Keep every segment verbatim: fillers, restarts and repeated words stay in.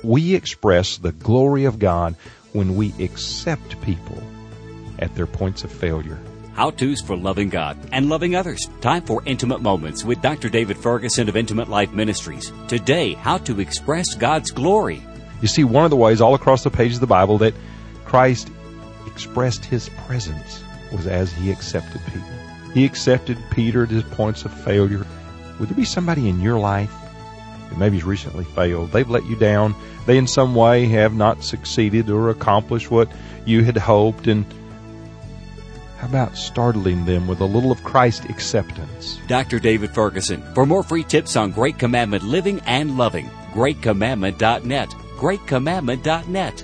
We express the glory of God when we accept people at their points of failure. How-tos for loving God and loving others. Time for Intimate Moments with Doctor David Ferguson of Intimate Life Ministries. Today, how to express God's glory. You see, one of the ways all across the pages of the Bible that Christ expressed His presence was as He accepted people. He accepted Peter at his points of failure. Would there be somebody in your life that maybe has recently failed? They've let you down. They in some way have not succeeded or accomplished what you had hoped. And how about startling them with a little of Christ acceptance? Doctor David Ferguson. For more free tips on Great Commandment living and loving, great commandment dot net. great commandment dot net.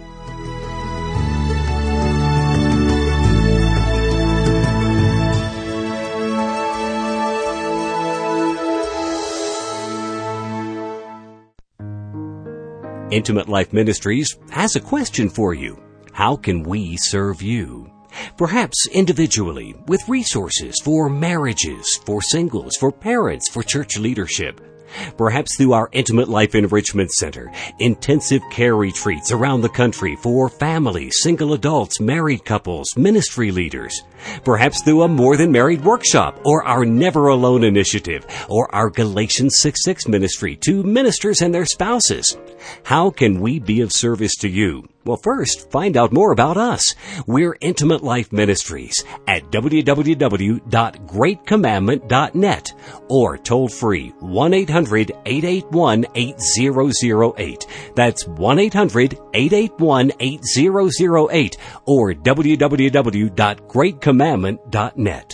Intimate Life Ministries has a question for you. How can we serve you? Perhaps individually, with resources for marriages, for singles, for parents, for church leadership. Perhaps through our Intimate Life Enrichment Center, intensive care retreats around the country for families, single adults, married couples, ministry leaders. Perhaps through a More Than Married workshop, or our Never Alone initiative, or our Galatians six six ministry to ministers and their spouses. How can we be of service to you? Well, first, find out more about us. We're Intimate Life Ministries at w w w dot great commandment dot net or toll free one eight hundred eight eight one eight zero zero eight. That's one eight hundred eight eight one eight zero zero eight or w w w dot great commandment dot net.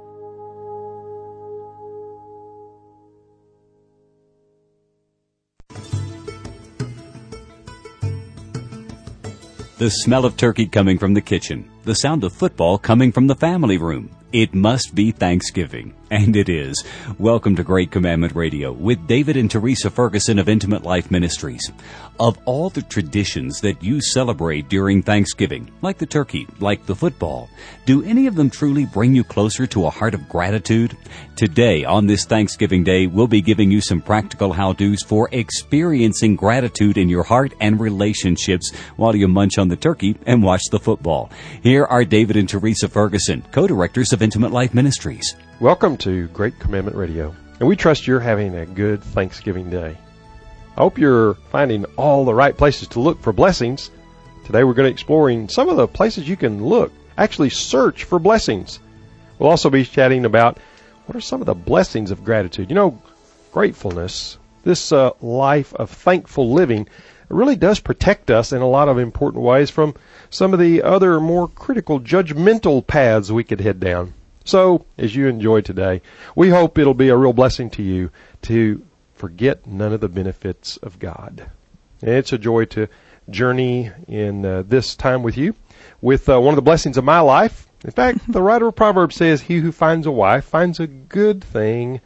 The smell of turkey coming from the kitchen. The sound of football coming from the family room. It must be Thanksgiving. And it is. Welcome to Great Commandment Radio with David and Teresa Ferguson of Intimate Life Ministries. Of all the traditions that you celebrate during Thanksgiving, like the turkey, like the football, do any of them truly bring you closer to a heart of gratitude? Today, on this Thanksgiving Day, we'll be giving you some practical how-tos for experiencing gratitude in your heart and relationships while you munch on the turkey and watch the football. Here are David and Teresa Ferguson, co-directors of Intimate Life Ministries. Welcome to Great Commandment Radio, and we trust you're having a good Thanksgiving Day. I hope you're finding all the right places to look for blessings. Today we're going to be exploring some of the places you can look, actually search for blessings. We'll also be chatting about what are some of the blessings of gratitude. You know, gratefulness, this uh, life of thankful living, really does protect us in a lot of important ways from some of the other more critical, judgmental paths we could head down. So, as you enjoy today, we hope it'll be a real blessing to you to forget none of the benefits of God. And it's a joy to journey in uh, this time with you with uh, one of the blessings of my life. In fact, the writer of Proverbs says, he who finds a wife finds a good thing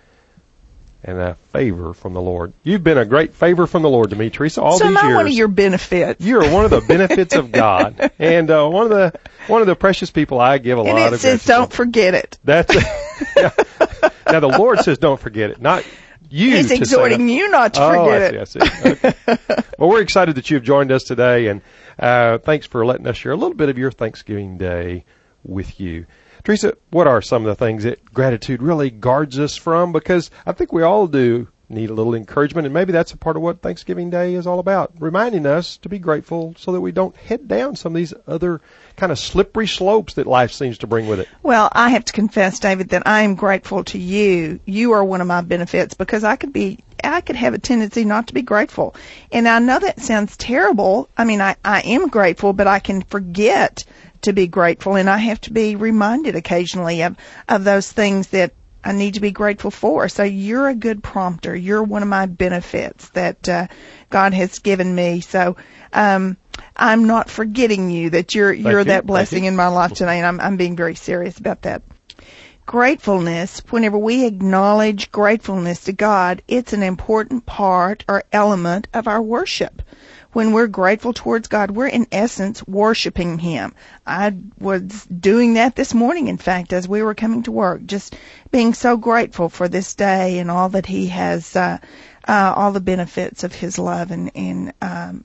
and a favor from the Lord. You've been a great favor from the Lord to me, Teresa, all so these years. So I'm one of your benefits. You're one of the benefits of God, and uh, one of the one of the precious people I give a and lot it of. It says, "Don't to. forget it." That's yeah. Now the Lord says, "Don't forget it," not you. He's to exhorting you not to oh, forget I it. see, I see. Okay. Well, we're excited that you've joined us today, and uh, thanks for letting us share a little bit of your Thanksgiving Day with you. Teresa, what are some of the things that gratitude really guards us from? Because I think we all do need a little encouragement, and maybe that's a part of what Thanksgiving Day is all about, reminding us to be grateful so that we don't head down some of these other kind of slippery slopes that life seems to bring with it. Well, I have to confess, David, that I am grateful to you. You are one of my benefits because I could be, I could have a tendency not to be grateful. And I know that sounds terrible. I mean, I, I am grateful, but I can forget to be grateful, and I have to be reminded occasionally of, of those things that I need to be grateful for. So you're a good prompter. You're one of my benefits that uh, God has given me. So um, I'm not forgetting you that you're Thank you're you. that blessing you. in my life today, and I'm I'm being very serious about that. Gratefulness, whenever we acknowledge gratefulness to God, it's an important part or element of our worship. When we're grateful towards God, we're in essence worshiping Him. I was doing that this morning, in fact, as we were coming to work, just being so grateful for this day and all that He has, uh, uh, all the benefits of His love and, and um,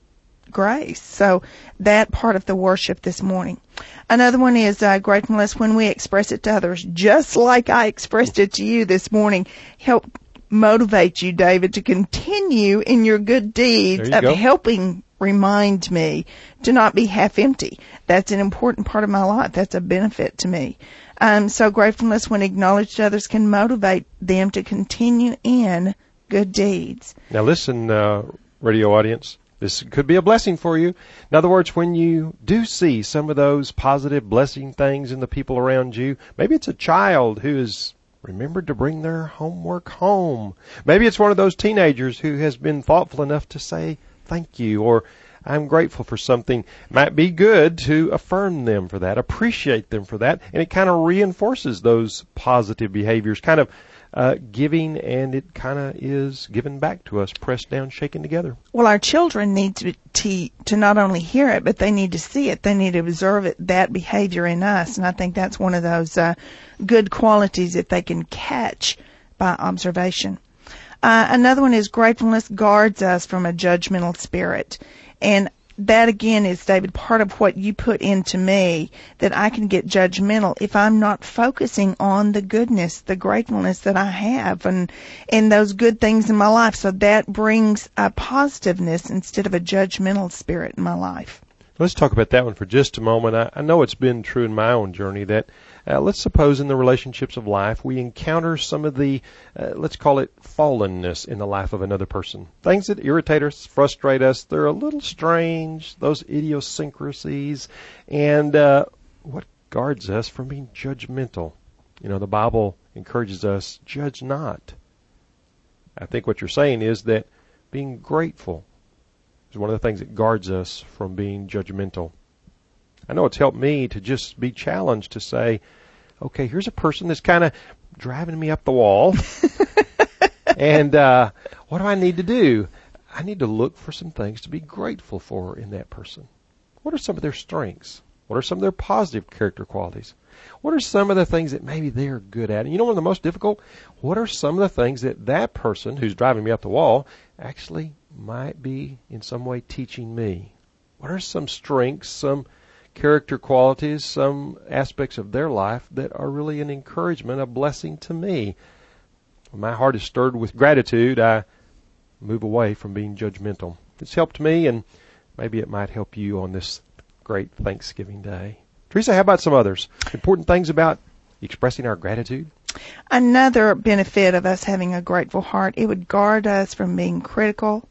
grace. So that part of the worship this morning. Another one is uh, gratefulness when we express it to others, just like I expressed it to you this morning. Help motivate you, David, to continue in your good deeds you of go. helping remind me to not be half empty. That's an important part of my life. That's a benefit to me. Um, so gratefulness when acknowledged to others can motivate them to continue in good deeds. Now listen, uh, radio audience, this could be a blessing for you. In other words, when you do see some of those positive blessing things in the people around you, maybe it's a child who has remembered to bring their homework home. Maybe it's one of those teenagers who has been thoughtful enough to say thank you, or I'm grateful for something. It might be good to affirm them for that, appreciate them for that, and it kind of reinforces those positive behaviors, kind of uh, giving, and it kind of is given back to us, pressed down, shaken together. Well, our children need to, to to not only hear it, but they need to see it. They need to observe it, that behavior in us, and I think that's one of those uh, good qualities that they can catch by observation. Uh, another one is gratefulness guards us from a judgmental spirit. And that, again, is, David, part of what you put into me, that I can get judgmental if I'm not focusing on the goodness, the gratefulness that I have, and, and those good things in my life. So that brings a positiveness instead of a judgmental spirit in my life. Let's talk about that one for just a moment. I, I know it's been true in my own journey that, uh, let's suppose in the relationships of life we encounter some of the, uh, let's call it fallenness in the life of another person. Things that irritate us, frustrate us, they're a little strange, those idiosyncrasies, and uh, what guards us from being judgmental. You know, the Bible encourages us, judge not. I think what you're saying is that being grateful is one of the things that guards us from being judgmental. I know it's helped me to just be challenged to say, okay, here's a person that's kind of driving me up the wall. and uh, what do I need to do? I need to look for some things to be grateful for in that person. What are some of their strengths? What are some of their positive character qualities? What are some of the things that maybe they're good at? And you know one of the most difficult? What are some of the things that that person who's driving me up the wall actually might be in some way teaching me? What are some strengths, some character qualities, some aspects of their life that are really an encouragement, a blessing to me? When my heart is stirred with gratitude, I move away from being judgmental. It's helped me, and maybe it might help you on this great Thanksgiving Day. Teresa, how about some others? Important things about expressing our gratitude? Another benefit of us having a grateful heart, it would guard us from being critical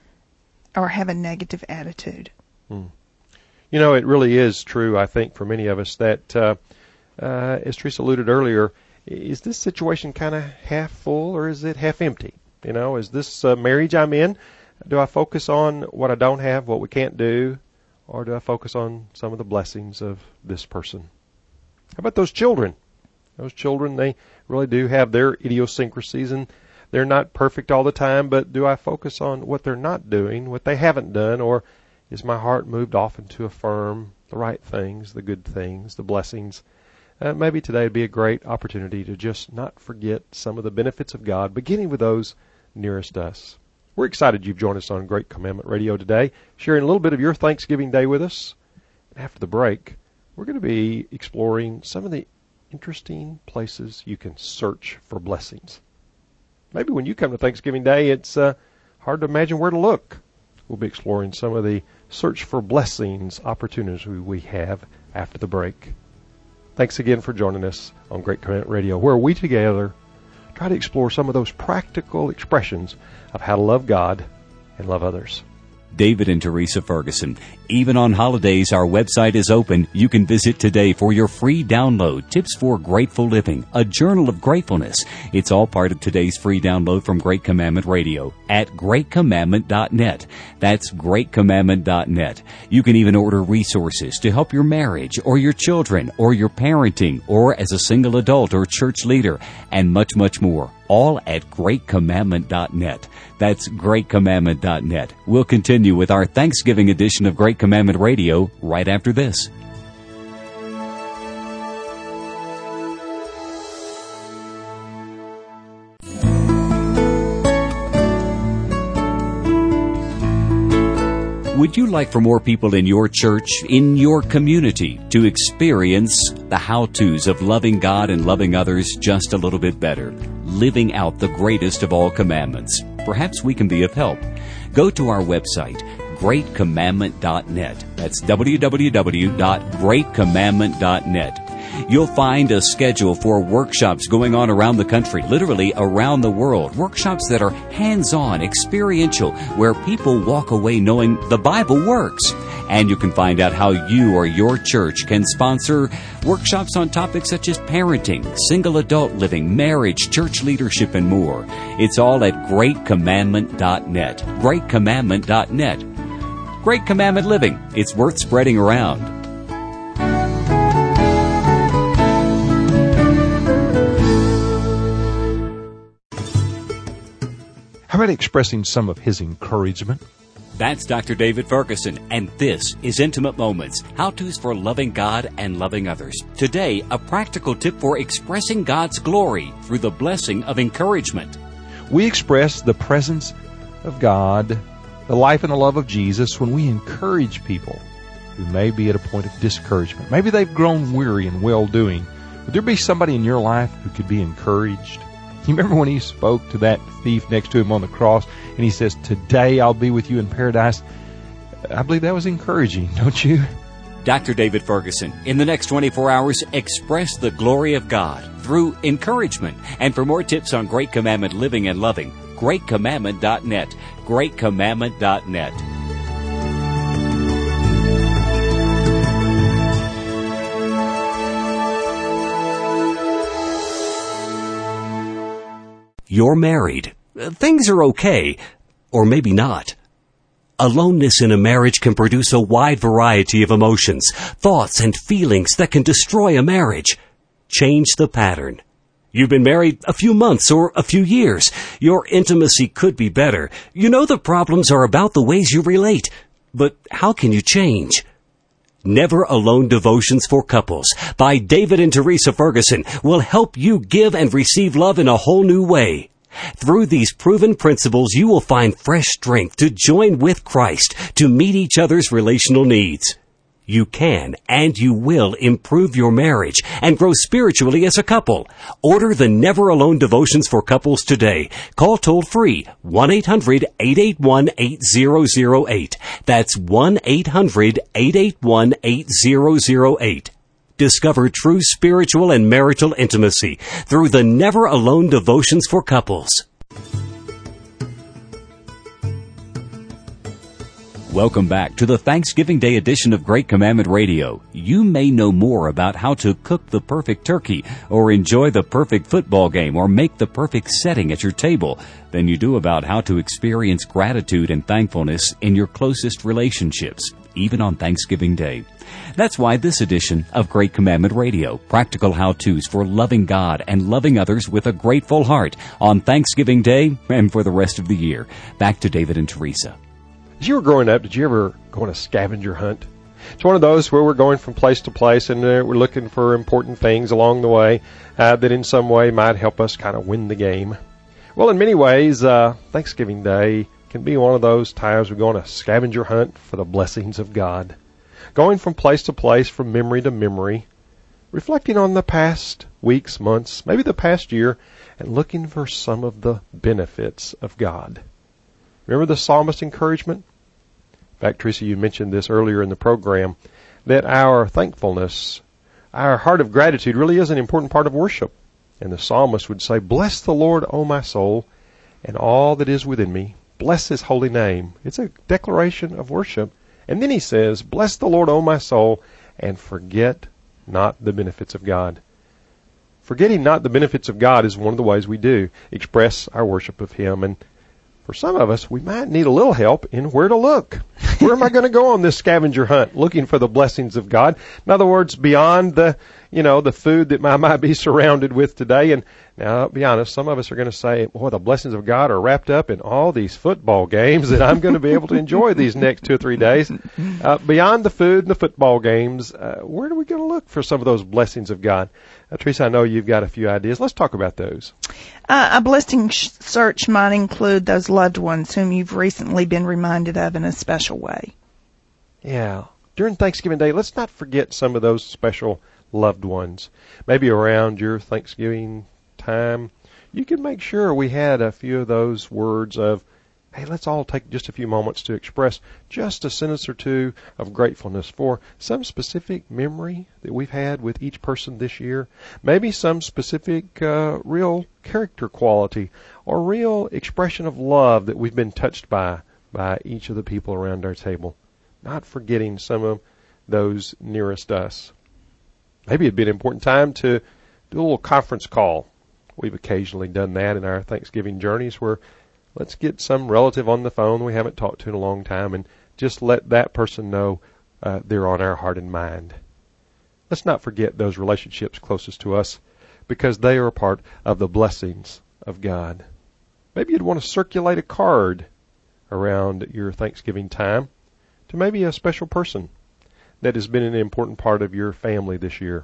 or have a negative attitude. Hmm. You know, it really is true, I think, for many of us that, uh, uh, as Teresa alluded earlier, is this situation kind of half full or is it half empty? You know, is this uh, marriage I'm in, do I focus on what I don't have, what we can't do, or do I focus on some of the blessings of this person? How about those children? Those children, they really do have their idiosyncrasies, and they're not perfect all the time, but do I focus on what they're not doing, what they haven't done, or is my heart moved often to affirm the right things, the good things, the blessings? Uh, maybe today would be a great opportunity to just not forget some of the benefits of God, beginning with those nearest us. We're excited you've joined us on Great Commandment Radio today, sharing a little bit of your Thanksgiving Day with us. After the break, we're going to be exploring some of the interesting places you can search for blessings. Maybe when you come to Thanksgiving Day, it's uh, hard to imagine where to look. We'll be exploring some of the search for blessings opportunities we have after the break. Thanks again for joining us on Great Commandment Radio, where we together try to explore some of those practical expressions of how to love God and love others. David and Teresa Ferguson. Even on holidays, our website is open. You can visit today for your free download, Tips for Grateful Living, a journal of gratefulness. It's all part of today's free download from Great Commandment Radio at great commandment dot net. That's great commandment dot net. You can even order resources to help your marriage or your children or your parenting or as a single adult or church leader, and much, much more. All at great commandment dot net. That's great commandment dot net. We'll continue with our Thanksgiving edition of Great Commandment Radio right after this. Would you like for more people in your church, in your community, to experience the how-tos of loving God and loving others just a little bit better, living out the greatest of all commandments? Perhaps we can be of help. Go to our website, great commandment dot net. That's w w w dot great commandment dot net. You'll find a schedule for workshops going on around the country, literally around the world. Workshops that are hands-on, experiential, where people walk away knowing the Bible works. And you can find out how you or your church can sponsor workshops on topics such as parenting, single adult living, marriage, church leadership, and more. It's all at great commandment dot net. great commandment dot net. Great Commandment Living. It's worth spreading around. How about expressing some of his encouragement? That's Doctor David Ferguson, and this is Intimate Moments, how-tos for loving God and loving others. Today, a practical tip for expressing God's glory through the blessing of encouragement. We express the presence of God, the life and the love of Jesus, when we encourage people who may be at a point of discouragement. Maybe they've grown weary in well-doing. Would there be somebody in your life who could be encouraged? You remember when he spoke to that thief next to him on the cross, and he says, "Today I'll be with you in paradise." I believe that was encouraging, don't you? Doctor David Ferguson, in the next twenty-four hours, express the glory of God through encouragement. And for more tips on Great Commandment living and loving, great commandment dot net. great commandment dot net. You're married. Things are okay, or maybe not. Aloneness in a marriage can produce a wide variety of emotions, thoughts, and feelings that can destroy a marriage. Change the pattern. You've been married a few months or a few years. Your intimacy could be better. You know the problems are about the ways you relate. But how can you change? Never Alone Devotions for Couples by David and Teresa Ferguson will help you give and receive love in a whole new way. Through these proven principles, you will find fresh strength to join with Christ to meet each other's relational needs. You can and you will improve your marriage and grow spiritually as a couple. Order the Never Alone Devotions for Couples today. Call toll-free one eight hundred eight eight one eight zero zero eight. That's one eight hundred eight eight one eight zero zero eight. Discover true spiritual and marital intimacy through the Never Alone Devotions for Couples. Welcome back to the Thanksgiving Day edition of Great Commandment Radio. You may know more about how to cook the perfect turkey or enjoy the perfect football game or make the perfect setting at your table than you do about how to experience gratitude and thankfulness in your closest relationships, even on Thanksgiving Day. That's why this edition of Great Commandment Radio, practical how-tos for loving God and loving others with a grateful heart on Thanksgiving Day and for the rest of the year. Back to David and Teresa. As you were growing up, did you ever go on a scavenger hunt? It's one of those where we're going from place to place and uh, we're looking for important things along the way uh, that in some way might help us kind of win the game. Well, in many ways, uh, Thanksgiving Day can be one of those times we go on a scavenger hunt for the blessings of God. Going from place to place, from memory to memory, reflecting on the past weeks, months, maybe the past year, and looking for some of the benefits of God. Remember the psalmist's encouragement? In fact, Teresa, you mentioned this earlier in the program, that our thankfulness, our heart of gratitude really is an important part of worship. And the psalmist would say, "Bless the Lord, O my soul, and all that is within me. Bless his holy name." It's a declaration of worship. And then he says, "Bless the Lord, O my soul, and forget not the benefits of God." Forgetting not the benefits of God is one of the ways we do express our worship of him. And for some of us, we might need a little help in where to look. Where am I going to go on this scavenger hunt looking for the blessings of God? In other words, beyond the, you know, the food that I might be surrounded with today. And now, I'll be honest, some of us are going to say, boy, the blessings of God are wrapped up in all these football games that I'm going to be able to enjoy these next two or three days. Uh, beyond the food and the football games, uh, where are we going to look for some of those blessings of God? Uh, Teresa, I know you've got a few ideas. Let's talk about those. Uh, a blessing search might include those loved ones whom you've recently been reminded of in a special way. Yeah. During Thanksgiving Day, let's not forget some of those special loved ones. Maybe around your Thanksgiving time, you can make sure we had a few of those words of, hey, let's all take just a few moments to express just a sentence or two of gratefulness for some specific memory that we've had with each person this year. Maybe some specific uh, real character quality or real expression of love that we've been touched by by each of the people around our table. Not forgetting some of those nearest us. Maybe it'd be an important time to do a little conference call. We've occasionally done that in our Thanksgiving journeys where let's get some relative on the phone we haven't talked to in a long time and just let that person know uh, they're on our heart and mind. Let's not forget those relationships closest to us because they are a part of the blessings of God. Maybe you'd want to circulate a card around your Thanksgiving time to maybe a special person that has been an important part of your family this year.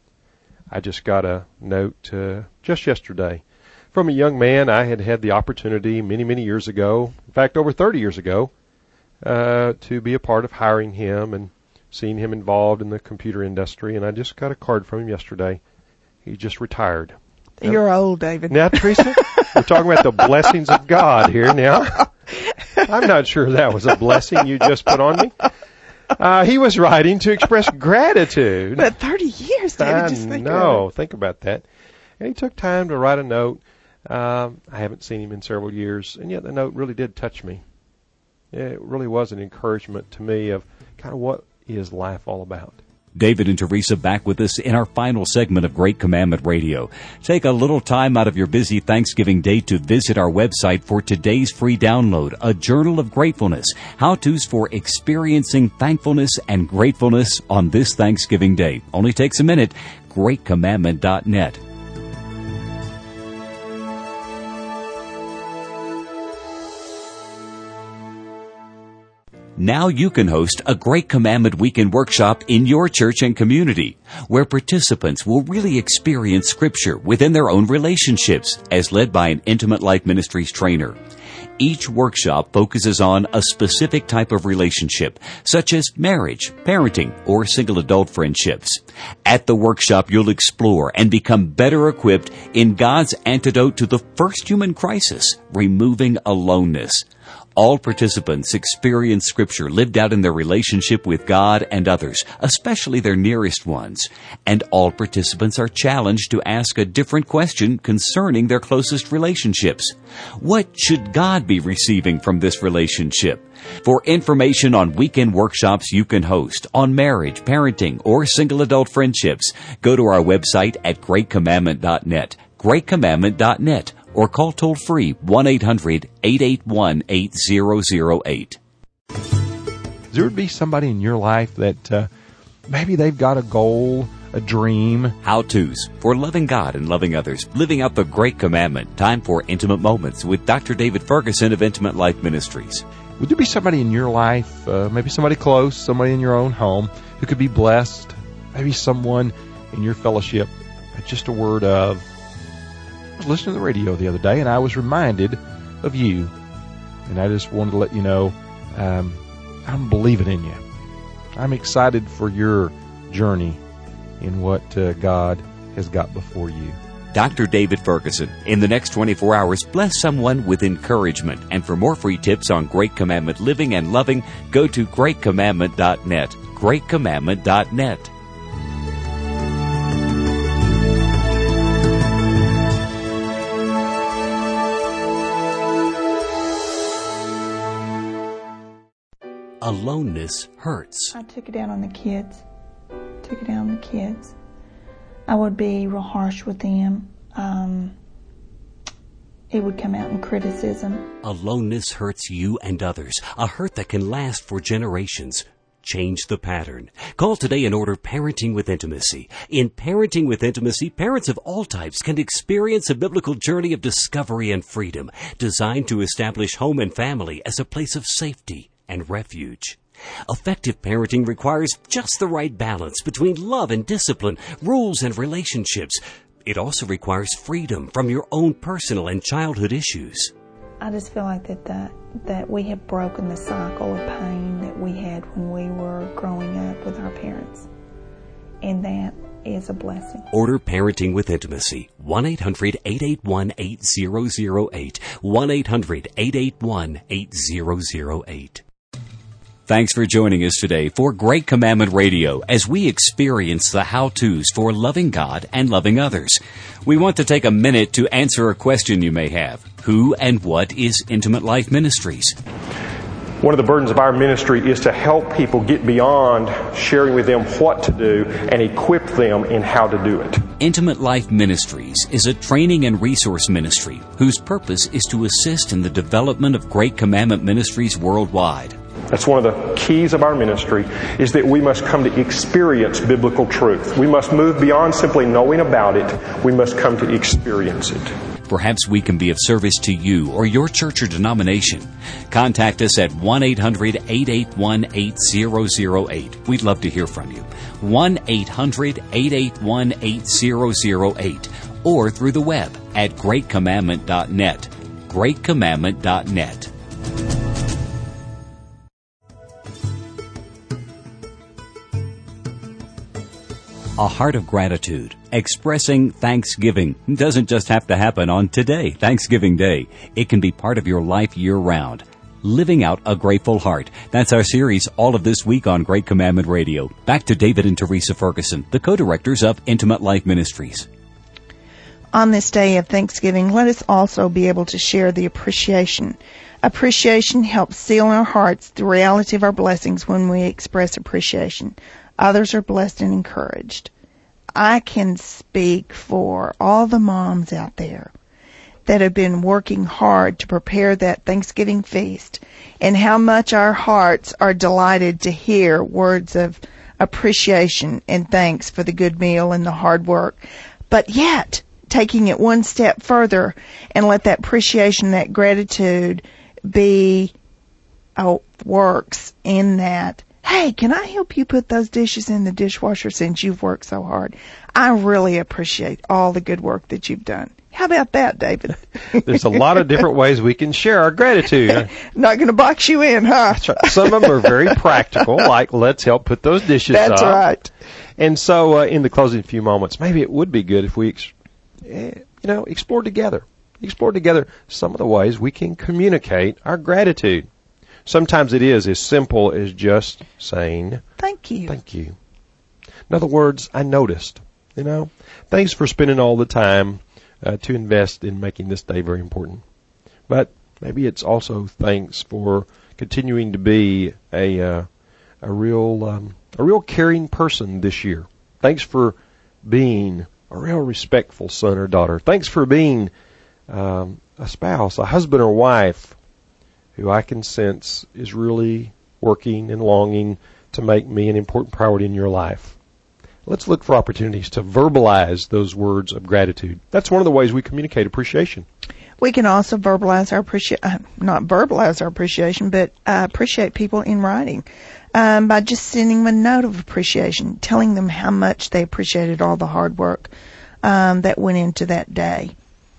I just got a note uh, just yesterday from a young man I had had the opportunity many, many years ago, in fact, over thirty years ago, uh, to be a part of hiring him and seeing him involved in the computer industry. And I just got a card from him yesterday. He just retired. You're now, old, David. Now, Teresa, we're talking about the blessings of God here now. I'm not sure that was a blessing you just put on me. Uh, he was writing to express gratitude. But thirty years, David, I just think know. about it. Think about that. And he took time to write a note. Um, I haven't seen him in several years, and yet the note really did touch me. It really was an encouragement to me of kind of what is life all about. David and Teresa back with us in our final segment of Great Commandment Radio. Take a little time out of your busy Thanksgiving day to visit our website for today's free download, A Journal of Gratefulness, how-tos for experiencing thankfulness and gratefulness on this Thanksgiving day. Only takes a minute, great commandment dot net. Now you can host a Great Commandment Weekend Workshop in your church and community, where participants will really experience Scripture within their own relationships, as led by an Intimate Life Ministries trainer. Each workshop focuses on a specific type of relationship, such as marriage, parenting, or single adult friendships. At the workshop, you'll explore and become better equipped in God's antidote to the first human crisis, removing aloneness. All participants experience Scripture lived out in their relationship with God and others, especially their nearest ones. And all participants are challenged to ask a different question concerning their closest relationships. What should God be receiving from this relationship? For information on weekend workshops you can host on marriage, parenting, or single adult friendships, go to our website at great commandment dot net, great commandment dot net. Or call toll-free one eight hundred eight eight one eight zero zero eight. There would be somebody in your life that uh, maybe they've got a goal, a dream. How-tos for loving God and loving others, living out the Great Commandment. Time for Intimate Moments with Doctor David Ferguson of Intimate Life Ministries. Would there be somebody in your life, uh, maybe somebody close, somebody in your own home, who could be blessed? Maybe someone in your fellowship, just a word of, I was listening to the radio the other day, and I was reminded of you. And I just wanted to let you know um, I'm believing in you. I'm excited for your journey in what uh, God has got before you. Doctor David Ferguson. In the next twenty-four hours, bless someone with encouragement. And for more free tips on Great Commandment living and loving, go to great commandment dot net. great commandment dot net. Aloneness hurts. I took it out on the kids. Took it out on the kids. I would be real harsh with them. Um, it would come out in criticism. Aloneness hurts you and others. A hurt that can last for generations. Change the pattern. Call today and order Parenting with Intimacy. In Parenting with Intimacy, parents of all types can experience a biblical journey of discovery and freedom, designed to establish home and family as a place of safety and refuge. Effective parenting requires just the right balance between love and discipline, rules and relationships. It also requires freedom from your own personal and childhood issues. I just feel like that, that that we have broken the cycle of pain that we had when we were growing up with our parents. And that is a blessing. Order Parenting with Intimacy. one eight hundred eight eight one eight zero zero eight. one eight hundred eight eight one eight zero zero eight. Thanks for joining us today for Great Commandment Radio as we experience the how-tos for loving God and loving others. We want to take a minute to answer a question you may have. Who and what is Intimate Life Ministries? One of the burdens of our ministry is to help people get beyond sharing with them what to do and equip them in how to do it. Intimate Life Ministries is a training and resource ministry whose purpose is to assist in the development of Great Commandment ministries worldwide. That's one of the keys of our ministry, is that we must come to experience biblical truth. We must move beyond simply knowing about it. We must come to experience it. Perhaps we can be of service to you or your church or denomination. Contact us at one eight hundred eight eight one eight zero zero eight. We'd love to hear from you. one eight hundred eight eight one eight zero zero eight. Or through the web at great commandment dot net. great commandment dot net. A heart of gratitude, expressing thanksgiving, doesn't just have to happen on today, Thanksgiving Day. It can be part of your life year-round. Living out a grateful heart. That's our series all of this week on Great Commandment Radio. Back to David and Teresa Ferguson, the co-directors of Intimate Life Ministries. On this day of Thanksgiving, let us also be able to share the appreciation. Appreciation helps seal in our hearts the reality of our blessings when we express appreciation. Others are blessed and encouraged. I can speak for all the moms out there that have been working hard to prepare that Thanksgiving feast, and how much our hearts are delighted to hear words of appreciation and thanks for the good meal and the hard work. But yet, taking it one step further and let that appreciation, that gratitude be oh, works in that, hey, can I help you put those dishes in the dishwasher since you've worked so hard? I really appreciate all the good work that you've done. How about that, David? There's a lot of different ways we can share our gratitude. Not going to box you in, huh? That's right. Some of them are very practical, like let's help put those dishes That's up. That's right. And so uh, in the closing few moments, maybe it would be good if we, ex- you know, explore together. Explore together some of the ways we can communicate our gratitude. Sometimes it is as simple as just saying, thank you. Thank you. In other words, I noticed, you know, thanks for spending all the time uh, to invest in making this day very important. But maybe it's also thanks for continuing to be a uh, a real um, a real caring person this year. Thanks for being a real respectful son or daughter. Thanks for being um, a spouse, a husband or wife who I can sense is really working and longing to make me an important priority in your life. Let's look for opportunities to verbalize those words of gratitude. That's one of the ways we communicate appreciation. We can also verbalize our appreciation, uh, not verbalize our appreciation, but uh, appreciate people in writing um, by just sending them a note of appreciation, telling them how much they appreciated all the hard work um, that went into that day.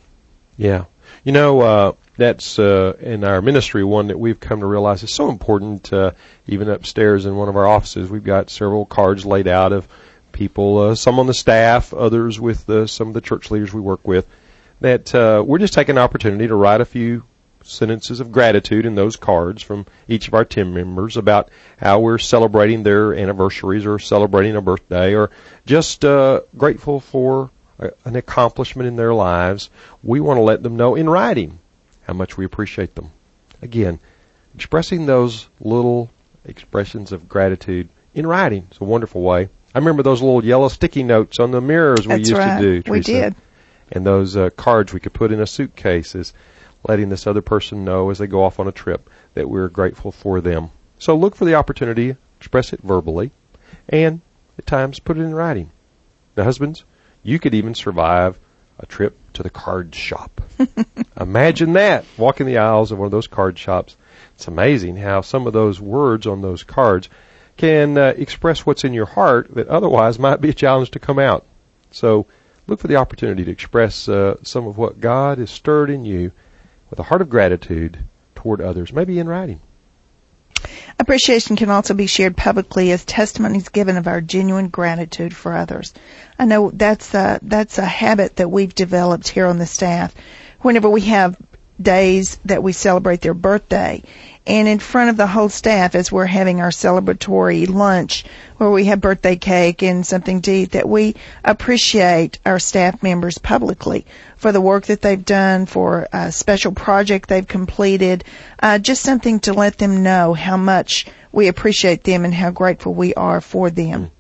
Yeah. You know, uh, that's uh, in our ministry one that we've come to realize is so important. Uh, even upstairs in one of our offices, we've got several cards laid out of people, uh, some on the staff, others with uh, some of the church leaders we work with, that uh, we're just taking an opportunity to write a few sentences of gratitude in those cards from each of our team members about how we're celebrating their anniversaries or celebrating a birthday or just uh, grateful for a, an accomplishment in their lives. We want to let them know in writing how much we appreciate them. Again, expressing those little expressions of gratitude in writing is a wonderful way. I remember those little yellow sticky notes on the mirrors we That's used right. to do, Teresa. We did. And those uh, cards we could put in a suitcase is letting this other person know as they go off on a trip that we're grateful for them. So look for the opportunity, express it verbally, and at times put it in writing. Now, husbands, you could even survive a trip to the card shop. Imagine that, walking the aisles of one of those card shops. It's amazing how some of those words on those cards can uh, express what's in your heart that otherwise might be a challenge to come out. So look for the opportunity to express uh, some of what God has stirred in you with a heart of gratitude toward others, maybe in writing. Appreciation can also be shared publicly as testimonies given of our genuine gratitude for others. I know that's a, that's a habit that we've developed here on the staff. Whenever we have days that we celebrate their birthday, and in front of the whole staff as we're having our celebratory lunch where we have birthday cake and something to eat, that we appreciate our staff members publicly for the work that they've done, for a special project they've completed, uh, just something to let them know how much we appreciate them and how grateful we are for them.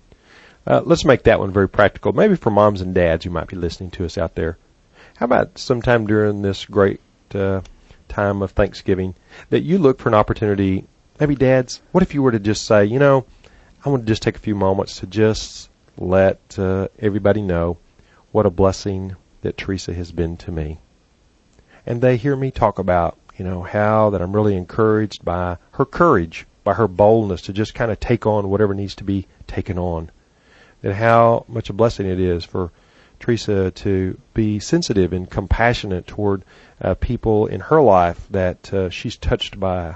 Uh, let's make that one very practical, maybe for moms and dads who might be listening to us out there. How about sometime during this great uh, time of Thanksgiving that you look for an opportunity, maybe dads, what if you were to just say, you know, I want to just take a few moments to just let uh, everybody know what a blessing that Teresa has been to me. And they hear me talk about, you know, how that I'm really encouraged by her courage, by her boldness to just kind of take on whatever needs to be taken on. And how much a blessing it is for Teresa to be sensitive and compassionate toward uh, people in her life that uh, she's touched by.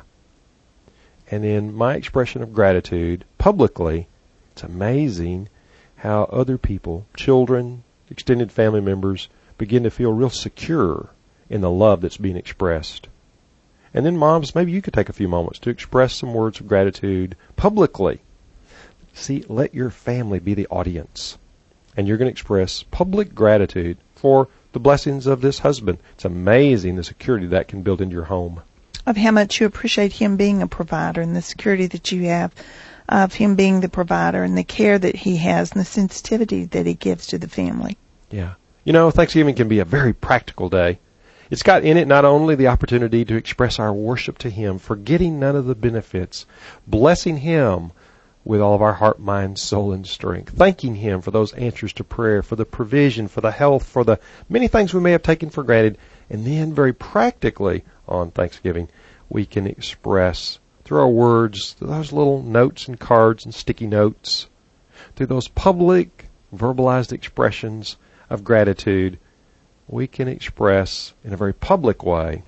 And in my expression of gratitude publicly, it's amazing how other people, children, extended family members, begin to feel real secure in the love that's being expressed. And then moms, maybe you could take a few moments to express some words of gratitude publicly. See, let your family be the audience. And you're going to express public gratitude for the blessings of this husband. It's amazing the security that can build into your home. Of how much you appreciate him being a provider and the security that you have of him being the provider and the care that he has and the sensitivity that he gives to the family. Yeah. You know, Thanksgiving can be a very practical day. It's got in it not only the opportunity to express our worship to him, forgetting none of the benefits, blessing him with all of our heart, mind, soul, and strength, thanking him for those answers to prayer, for the provision, for the health, for the many things we may have taken for granted. And then very practically on Thanksgiving, we can express through our words, through those little notes and cards and sticky notes, through those public verbalized expressions of gratitude, we can express in a very public way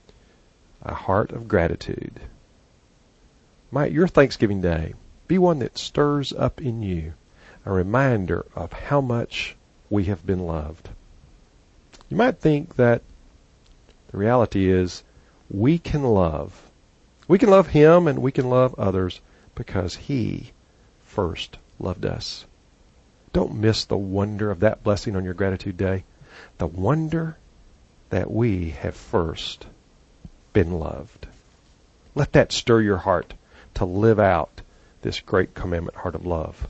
a heart of gratitude. Might your Thanksgiving day be one that stirs up in you a reminder of how much we have been loved. You might think that the reality is we can love. We can love him and we can love others because he first loved us. Don't miss the wonder of that blessing on your gratitude day. The wonder that we have first been loved. Let that stir your heart to live out this great commandment, heart of love.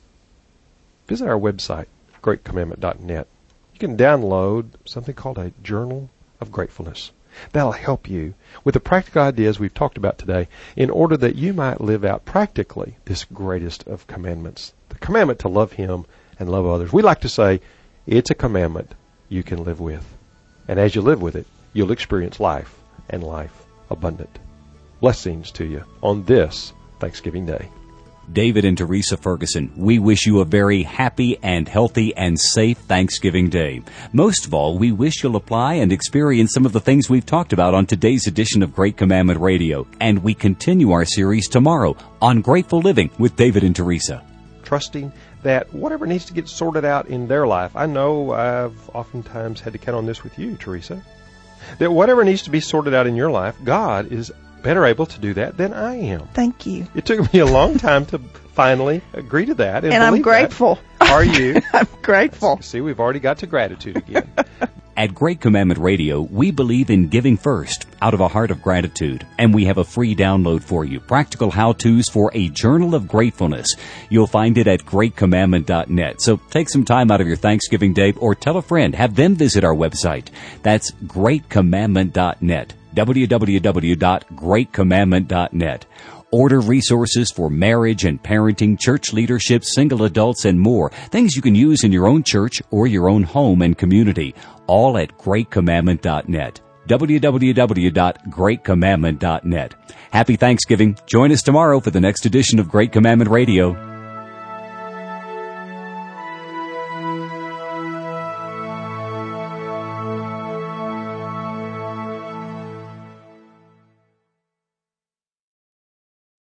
Visit our website, great commandment dot net. You can download something called a Journal of Gratefulness. That'll help you with the practical ideas we've talked about today in order that you might live out practically this greatest of commandments, the commandment to love him and love others. We like to say it's a commandment you can live with. And as you live with it, you'll experience life and life abundant. Blessings to you on this Thanksgiving Day. David and Teresa Ferguson, we wish you a very happy and healthy and safe Thanksgiving Day. Most of all, we wish you'll apply and experience some of the things we've talked about on today's edition of Great Commandment Radio. And we continue our series tomorrow on Grateful Living with David and Teresa. Trusting that whatever needs to get sorted out in their life, I know I've oftentimes had to count on this with you, Teresa, that whatever needs to be sorted out in your life, God is better able to do that than I am. Thank you. It took me a long time to finally agree to that. And, and I'm grateful. That. Are you? I'm grateful. See, we've already got to gratitude again. At Great Commandment Radio, we believe in giving first out of a heart of gratitude. And we have a free download for you, practical how-tos for a journal of gratefulness. You'll find it at great commandment dot net. So take some time out of your Thanksgiving Day or tell a friend. Have them visit our website. That's great commandment dot net. w w w dot great commandment dot net. Order resources for marriage and parenting, church leadership, single adults, and more. Things you can use in your own church or your own home and community. All at great commandment dot net. w w w dot great commandment dot net. Happy Thanksgiving. Join us tomorrow for the next edition of Great Commandment Radio.